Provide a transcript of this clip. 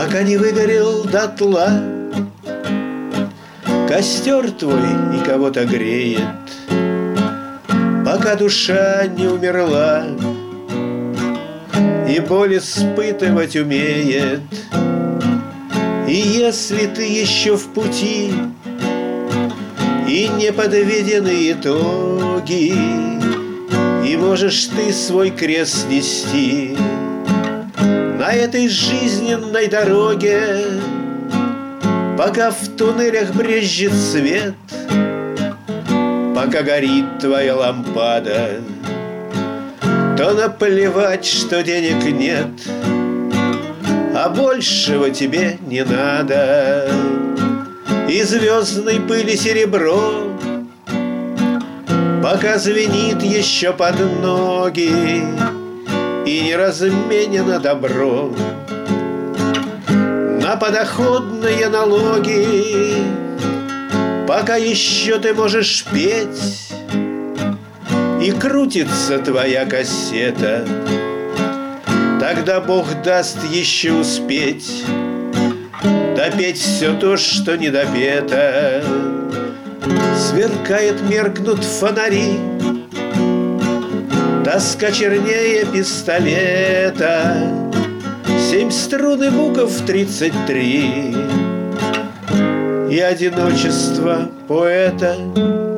пока не выгорел дотла костер твой и кого-то греет, пока душа не умерла и боль испытывать умеет. И если ты еще в пути и не подведены итоги, и можешь ты свой крест нести на этой жизненной дороге, пока в туннелях брезжит свет, пока горит твоя лампада, то наплевать, что денег нет, а большего тебе не надо. И звездной пыли серебро пока звенит еще под ноги, и не разменено добро на подоходные налоги, пока еще ты можешь петь и крутится твоя кассета. Тогда Бог даст еще успеть допеть все то, что не допето. Сверкает, меркнут фонари, тоска чернее пистолета, 7 струн и букв 33, и одиночество поэта